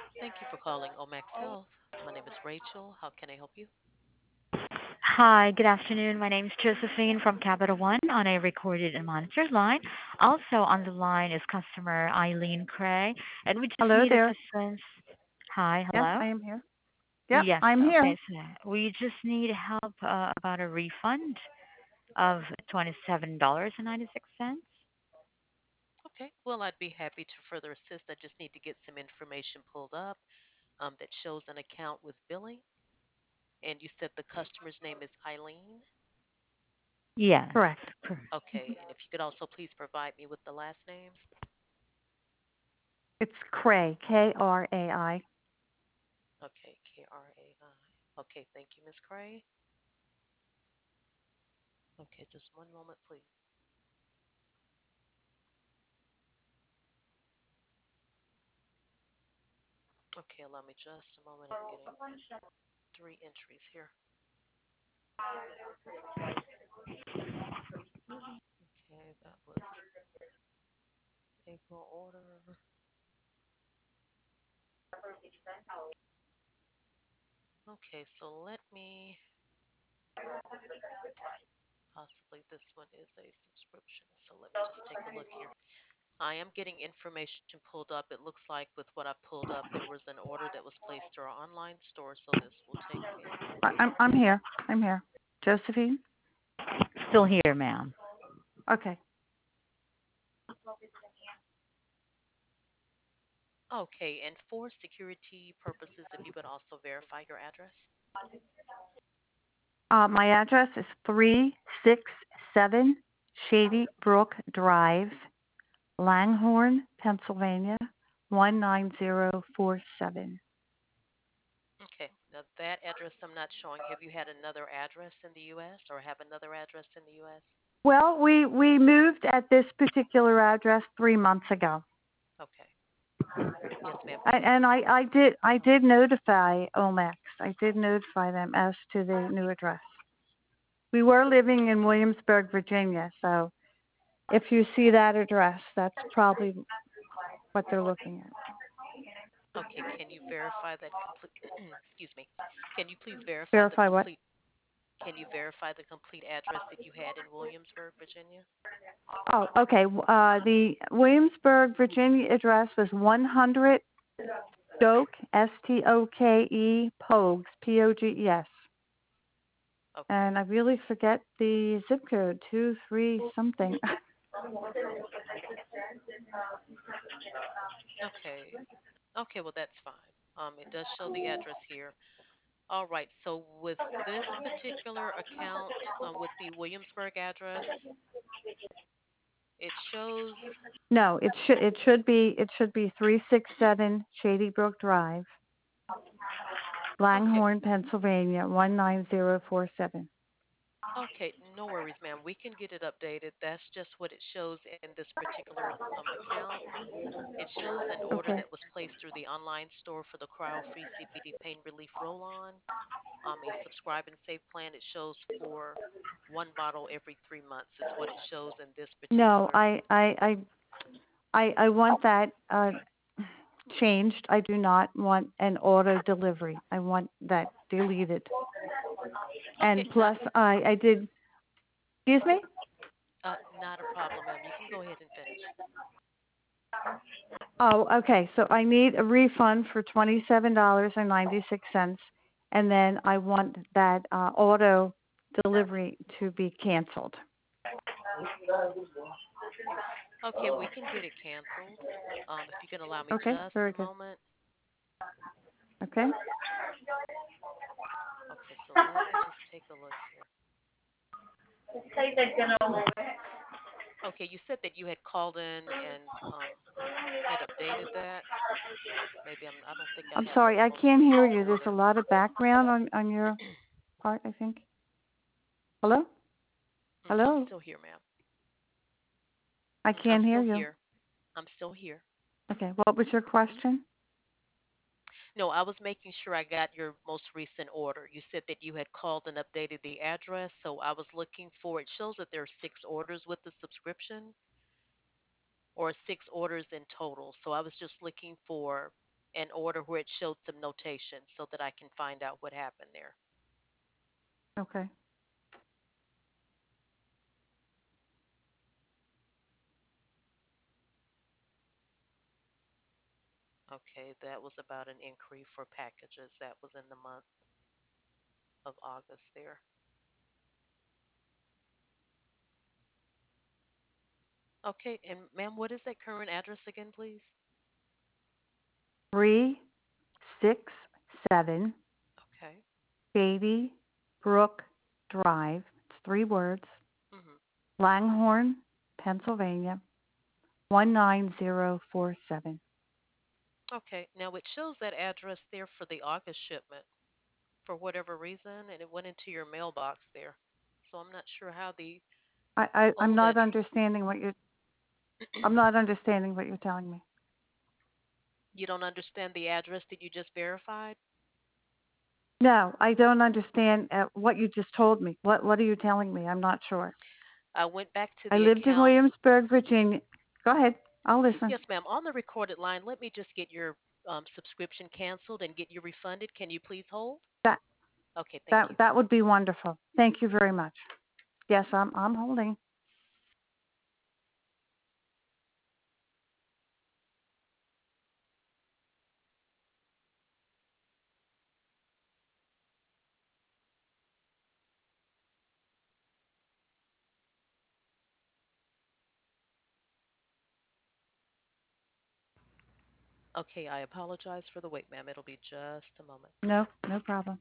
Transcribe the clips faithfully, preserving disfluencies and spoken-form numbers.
Thank you for calling Omax Health. My name is Rachel. How can I help you? Hi, good afternoon. My name is Josephine from Capital One on a recorded and monitored line. Also on the line is customer Eileen Cray, and we just Hello need there. assistance. Hi, Yes, hello? I am here. Yep, Yes, I'm here. okay, so we just need help uh, about a refund of twenty-seven dollars and ninety-six cents. Okay, well, I'd be happy to further assist. I just need to get some information pulled up um, that shows an account with billing. And you said the customer's name is Eileen. Yes, Correct. correct. Okay, and if you could also please provide me with the last name. It's Cray, K R A I. Okay, K R A I. Okay, thank you, Miss Cray. Okay, just one moment, please. Okay, allow me just a moment. I'm getting three entries here. Okay, that was April order. Okay, so let me possibly this one is a subscription. So let me just take a look here. I am getting information pulled up. It looks like with what I pulled up, there was an order that was placed through our online store. So this will take a I- moment. I'm I'm here. I'm here. Josephine. Still here, ma'am. Okay. Okay, and for security purposes, if you could also verify your address. Uh, my address is three six seven Shady Brook Drive, Langhorne, Pennsylvania one nine zero four seven. Okay, now that address I'm not showing. Have you had another address in the U S or have another address in the U S? Well, we we moved at this particular address three months ago, Okay, yes, ma'am. I, and I I did I did notify Omex. I did notify them as to the new address. We were living in Williamsburg, Virginia, so if you see that address, that's probably what they're looking at. Okay, can you verify that complete? Excuse me. Can you please verify the Verify what? complete? Can you verify the complete address that you had in Williamsburg, Virginia? Oh, okay. Uh, the Williamsburg, Virginia address was one hundred Stoke, S T O K E, Pogues, P O G E S. Okay. And I really forget the zip code, two, three, something. Okay. Okay, well that's fine. Um, it does show the address here. All right. So with this particular account, um, with the Williamsburg address, it shows. No, it should it should be it should be three six seven Shady Brook Drive, Okay. Langhorne, Pennsylvania one nine zero four seven. Okay, no worries, ma'am. We can get it updated. That's just what it shows in this particular um, account. It shows an order Okay. that was placed through the online store for the cryo-free C B D pain relief roll-on, um, a subscribe and save plan. It shows for one bottle every three months is what it shows in this No, particular. I I I I, I want that uh, changed. I do not want an auto delivery. I want that deleted. Okay, And not plus, I I did. Excuse me. uh, not a problem, ma'am. You can go ahead and finish. Oh, okay. So I need a refund for twenty-seven dollars and ninety-six cents, and then I want that uh, auto delivery to be canceled. Okay, we can get it canceled. Um, if you can allow me Okay. just Very a good. moment. Okay. Okay, so let me just take a look here. Okay, you said that you had called in and um, had updated that. Maybe I'm. I don't think I I'm have the sorry. I most can't hear recent you. There's a order. lot of background on on your part. I think. Hello. Mm, I'm Hello. still here, ma'am. I Mm, I'm can't hear still you. here. I'm still here. Okay. What was your Hmm. question? No, I was making sure I got your most recent order. You said that you had called and updated the address, so I was looking for. It shows that there are six orders with the subscription, or six orders in total. So I was just looking for. an order where it showed some notation so that I can find out what happened there. Okay. Okay, that was about an inquiry for packages. That was in the month of August there. Okay, and ma'am, what is that current address again, please? Three six seven Okay. Shady Brook Drive. It's three words. Mhm. Langhorne, Pennsylvania, one nine zero four seven. Okay. Now it shows that address there for the August shipment for whatever reason, and it went into your mailbox there. So I'm not sure how the I, I, I'm old not address. understanding what you're I'm not understanding what you're telling me. You don't understand the address that you just verified? No, I don't understand uh, what you just told me. What What are you telling me? I'm not sure. I went back to I the lived in account. Williamsburg, Virginia. Go ahead. I'll listen. Yes, ma'am. On the recorded line, let me just get your um, subscription canceled and get you refunded. Can you please hold? That Okay, thank that you. that would be wonderful. Thank you very much. Yes, I'm I'm holding. Okay, I apologize for the wait, ma'am. It'll be just a moment. No, no problem.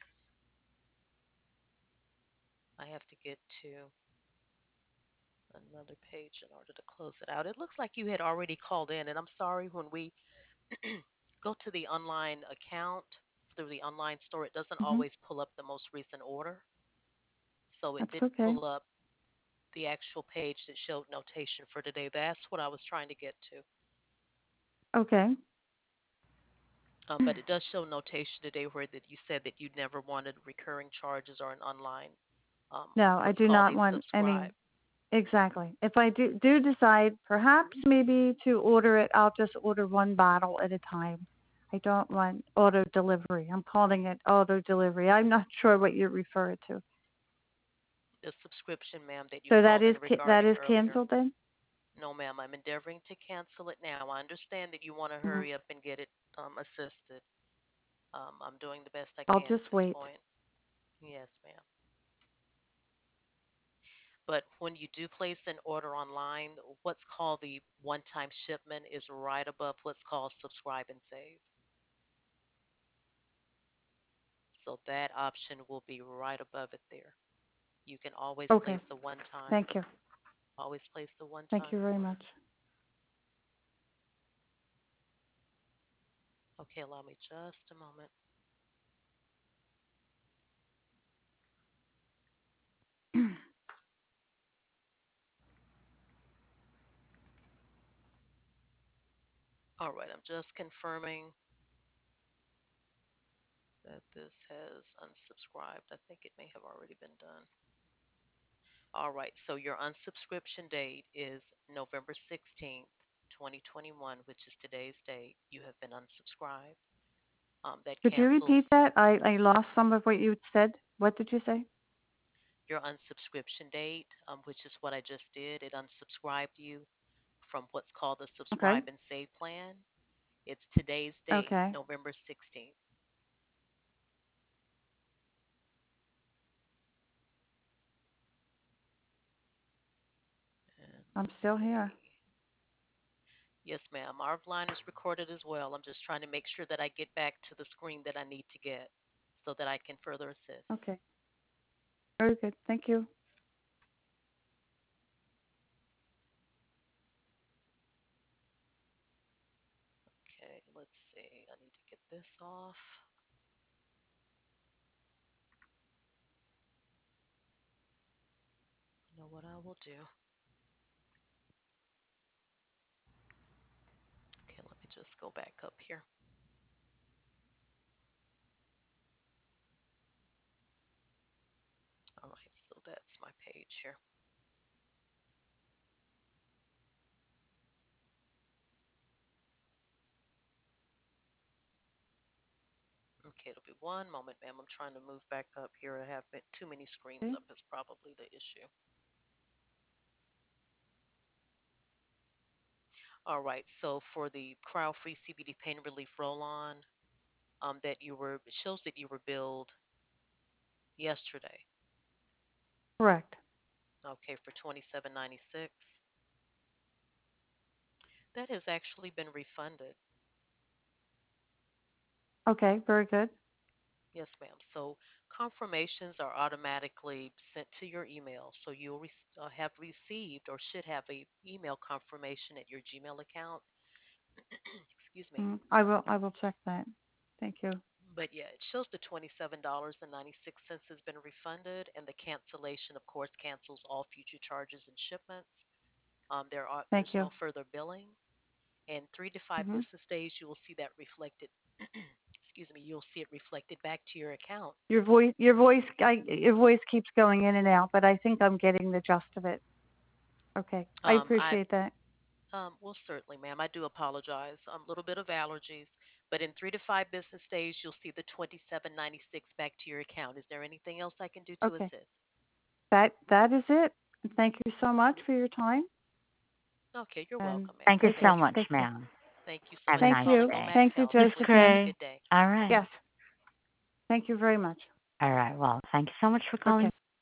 I have to get to another page in order to close it out. It looks like you had already called in, and I'm sorry when we go to the online account through the online store, it doesn't Mhm. always pull up the most recent order. So it That's didn't okay. pull up the actual page that showed notation for today. That's what I was trying to get to. Okay. Um, but it does show notation today where that you said that you never wanted recurring charges or an online, um, No, I what's do called not a want any. subscribe. Exactly. If I do do decide perhaps maybe to order it, I'll just order one bottle at a time. I don't want auto delivery. I'm calling it auto delivery. I'm not sure what you refer to. The subscription, ma'am, that you So that called is in ca- that regarding is earlier. canceled then? No, ma'am, I'm endeavoring to cancel it now. I understand that you want to Mhm. hurry up and get it um, assisted. Um, I'm doing the best I I'll can at just this wait. point. Yes, ma'am. But when you do place an order online, what's called the one time shipment is right above what's called subscribe and save. So that option will be right above it there. You can always Okay. place a one time, Thank you. always place the one Thank time you very order. much. Okay, allow me just a moment. All right, I'm just confirming that this has unsubscribed. I think it may have already been done. All right, so your unsubscription date is November sixteenth, twenty twenty-one, which is today's date. You have been unsubscribed. Um, that Could you repeat cancels that? I, I lost some of what you said. What did you say? your unsubscription date, um, which is what I just did. It unsubscribed you from what's called the Okay. subscribe and save plan. It's today's date, Okay. November sixteenth. And I'm let's still here. see. Yes, ma'am. Our line is recorded as well. I'm just trying to make sure that I get back to the screen that I need to get so that I can further assist. Okay. Very good. Thank you. Okay, let's see. I need to get this off. You know what I will do? Okay, let me just go back up here. All right, so that's my page here. Okay, it'll be one moment, ma'am. I'm trying to move back up here. I have been, too many screens Okay. up is probably the issue. All right, so for the crowd-free C B D pain relief roll-on, um, that you were it shows that you were billed yesterday. Correct. Okay, for twenty-seven ninety-six. That has actually been refunded. Okay, very good. Yes, ma'am. So confirmations are automatically sent to your email. So you'll re- uh, have received or should have a email confirmation at your Gmail account. Excuse me. Mm, I will I will check that. Thank you. But yeah, it shows the twenty-seven dollars and ninety-six cents has been refunded, and the cancellation, of course, cancels all future charges and shipments. Um, there are Thank there's you. no further billing, and three to five Hmm. business days you will see that reflected. Excuse me, you'll see it reflected back to your account. Your voice your voice I, your voice keeps going in and out, but I think I'm getting the gist of it. Okay. I Um, I appreciate that. um, well, certainly, ma'am. I do apologize. A um, little bit of allergies, but in three to five business days, you'll see the twenty-seven ninety-six back to your account. Is there anything else I can do to Okay. assist? That that is it. Thank you so much for your time Okay, you're and welcome, ma'am. Thank you take Thank so care. you. much, Take care. ma'am. Thank you so Have a much for Thank nice calling you. day. Omax Thank you, Health. You have a Josephine. Okay. good day. All right. Yes. Thank you very much. All right. Well, thank you so much for calling. Okay.